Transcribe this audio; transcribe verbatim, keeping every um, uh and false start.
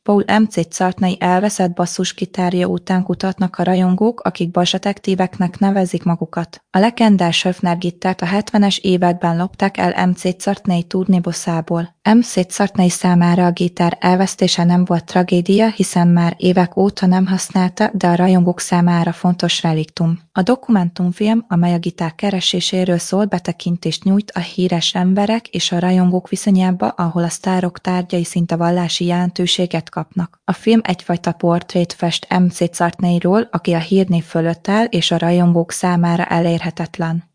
Paul em cé Cartney elveszett basszusgitárja után kutatnak a rajongók, akik bassdetektíveknek nevezik magukat. A legendás Höfner gitárt a hetvenes években lopták el em cé Cartney turnébuszából. em cé Cartney számára a gitár elvesztése nem volt tragédia, hiszen már évek óta nem használta, de a rajongók számára fontos reliktum. A dokumentumfilm, amely a gitár kereséséről szól, betekintést nyújt a híres emberek és a rajongók viszonyába, ahol a sztárok tárgyai szinte vallási jelentőséget kapnak. A film egyfajta portrét fest em cé Cartneyról, aki a hírnév fölött áll és a rajongók számára elérhetetlen.